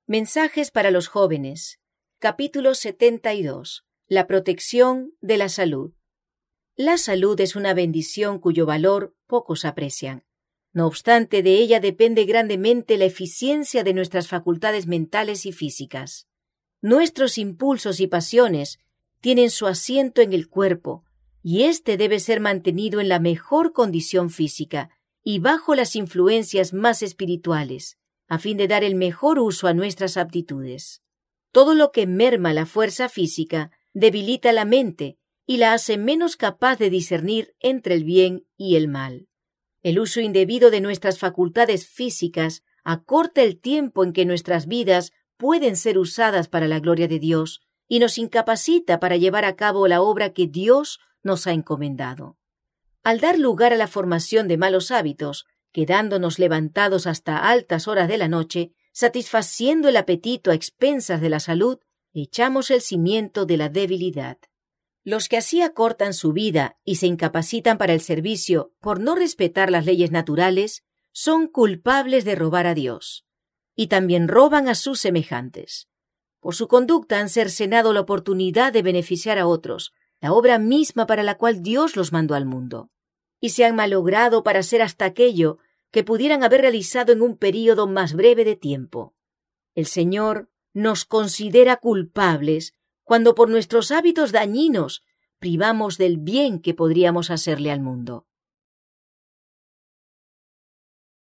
Mensajes para los jóvenes. Capítulo 72. La protección de la salud. La salud es una bendición cuyo valor pocos aprecian. No obstante, de ella depende grandemente la eficiencia de nuestras facultades mentales y físicas. Nuestros impulsos y pasiones tienen su asiento en el cuerpo, y éste debe ser mantenido en la mejor condición física y bajo las influencias más espirituales, a fin de dar el mejor uso a nuestras aptitudes. Todo lo que merma la fuerza física debilita la mente y la hace menos capaz de discernir entre el bien y el mal. El uso indebido de nuestras facultades físicas acorta el tiempo en que nuestras vidas pueden ser usadas para la gloria de Dios y nos incapacita para llevar a cabo la obra que Dios nos ha encomendado. Al dar lugar a la formación de malos hábitos, quedándonos levantados hasta altas horas de la noche, satisfaciendo el apetito a expensas de la salud, echamos el cimiento de la debilidad. Los que así acortan su vida y se incapacitan para el servicio por no respetar las leyes naturales, son culpables de robar a Dios, y también roban a sus semejantes. Por su conducta han cercenado la oportunidad de beneficiar a otros, la obra misma para la cual Dios los mandó al mundo, y se han malogrado para hacer hasta aquello que pudieran haber realizado en un período más breve de tiempo. El Señor nos considera culpables cuando por nuestros hábitos dañinos privamos del bien que podríamos hacerle al mundo.